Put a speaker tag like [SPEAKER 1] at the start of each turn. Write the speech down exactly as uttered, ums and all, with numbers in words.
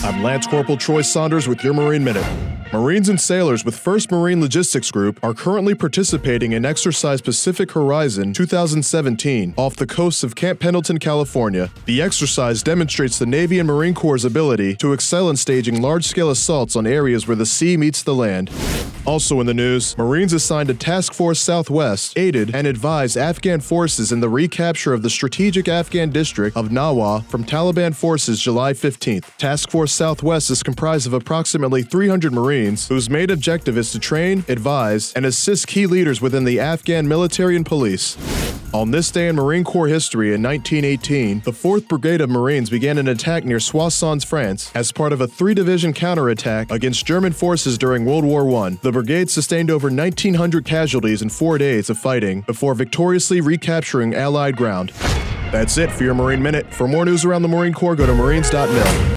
[SPEAKER 1] I'm Lance Corporal Troy Saunders with your Marine Minute. Marines and sailors with First Marine Logistics Group are currently participating in Exercise Pacific Horizon two thousand seventeen off the coast of Camp Pendleton, California. The exercise demonstrates the Navy and Marine Corps' ability to excel in staging large-scale assaults on areas where the sea meets the land. Also in the news, Marines assigned to Task Force Southwest aided and advised Afghan forces in the recapture of the strategic Afghan district of Nawa from Taliban forces July fifteenth. Task Force Southwest is comprised of approximately three hundred Marines whose main objective is to train, advise, and assist key leaders within the Afghan military and police. On this day in Marine Corps history in nineteen eighteen, the fourth Brigade of Marines began an attack near Soissons, France, as part of a three-division counterattack against German forces during World War One. The brigade sustained over nineteen hundred casualties in four days of fighting before victoriously recapturing Allied ground. That's it for your Marine Minute. For more news around the Marine Corps, go to marines dot mil.